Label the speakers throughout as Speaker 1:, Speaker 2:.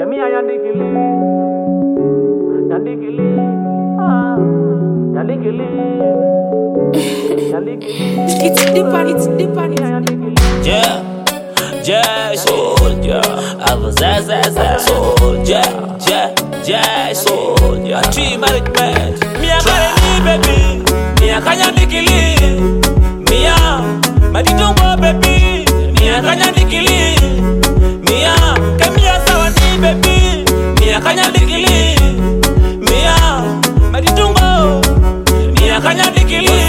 Speaker 1: Kemi yandikili, yandikili, yandikili, yandikili.
Speaker 2: It's different.
Speaker 3: Yeah, soldier. I was soldier. Yeah, soldier. Tree management. Me a carry baby. Me a kanya dikili. Me a madidongo baby. Me a kanya dikili. Me a kemi a sawani baby. Me a kanya dikili. Me a madidongo. Me a kanya dikili.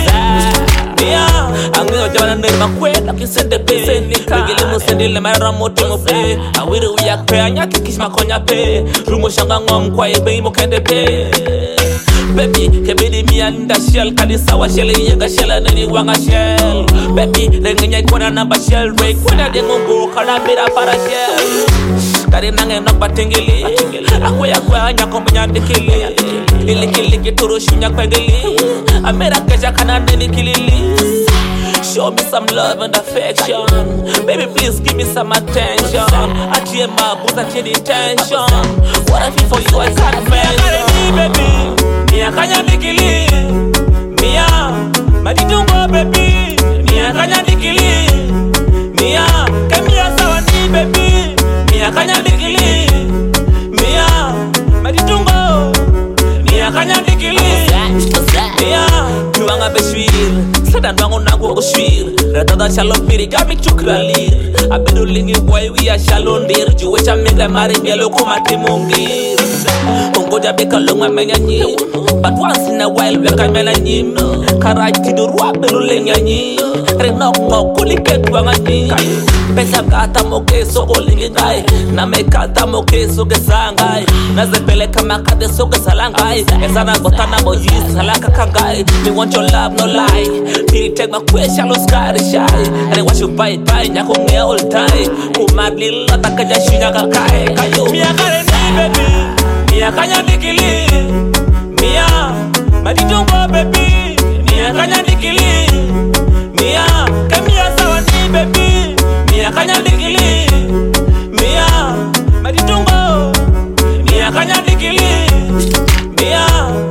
Speaker 3: I'm going to run my quit, like you said the base. Begin to send the Mara Moto pay. I will react pay, and you kiss my conya pay. Rumo Shangam, quiet, baby, can they pay? Baby, Kebidi me and the shell, Kadisawa shell, Yaga shell, and any wanga shell. Baby, then you get one number shell, break when I didn't go, Kalabira para shell. Karinang and not batingili. Aqua, Yakomian the killing. Iliki to Rushunya Pagili. I made a Kajakana Delikili. Show me some love and affection. Baby, please give me some attention. I tear my boots, I tear the tension. What I feel for you, I can't mention. Baby, me a kanya dikili. Me a madidungo baby. Me a kanya dikili. Me a kemi a sawani baby. Me a kanya dikili. Me a madidungo. Me a kanya dikili. Me a tuanga beshwil. Sadan wangu nangu kushwil. Radada shalom piri gami chukralir. Abedu lingi boy we a shalom dir. Juwecha mega mari bielo kumati mungir. Kongoja beka longa menya nyim. But once in a while we can mena nyim. Karai tidur wabelu lenya nyim. Renok no kuliket wanga nyim. Pesa kata moke soko lingi gai. Na me kata moke soke sangai. Na zepele kama kade soke salangai. Ezana gotana boyis salaka kangai. Me want your love no lie. Piri take my question no sky shy. And I want you buy nyako nge all time. Kumabli lata kaja shinya kakai. Kayo mi akare ni baby. Me a kanya dikili. Me a madidongo baby. Me a kanya dikili. Me a kemi a sawani baby. Me a kanya dikili. Me a madidongo. Me a kanya dikili. Me a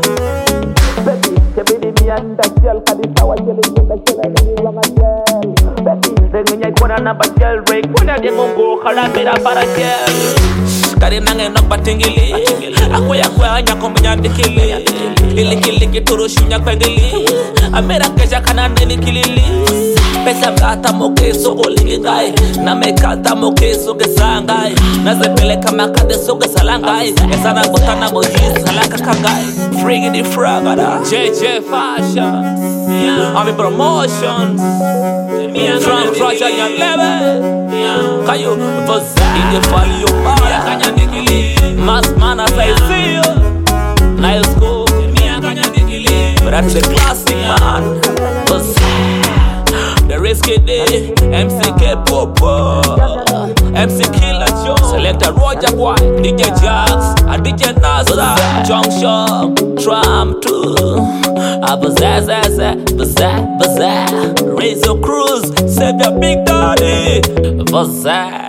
Speaker 3: baby, kebidi me and the shell. Kadisawa shell, the shell, and the wanga shell. Baby, then you kona na shell break. Kona dengongo kalabira para shell. Karinang and not batingili. Aqua, Yakomian the killing. Iliki to Rushunya Pagili. I made a Kajakana Delikili. Pesa kata moke so olingi gai. Na me kata moke so gesangai. Na zepele kama kade so gesalangai. Esana botana boyis salaka kangai. Friggy the fragada. JJ Fashion. I'm in promotions. From Roger your level. Kayo Vaza. In the fall you are. Mas mana say see you. Nice school. But that's the classic man. The risky day, MCK Popo, MC Killer Joe, Selector Roger Boy, DJ Jax, and DJ Nasa, Junction, Trump 2, Bazaar, Razor Cruz, Save your Big Daddy, Bazaar.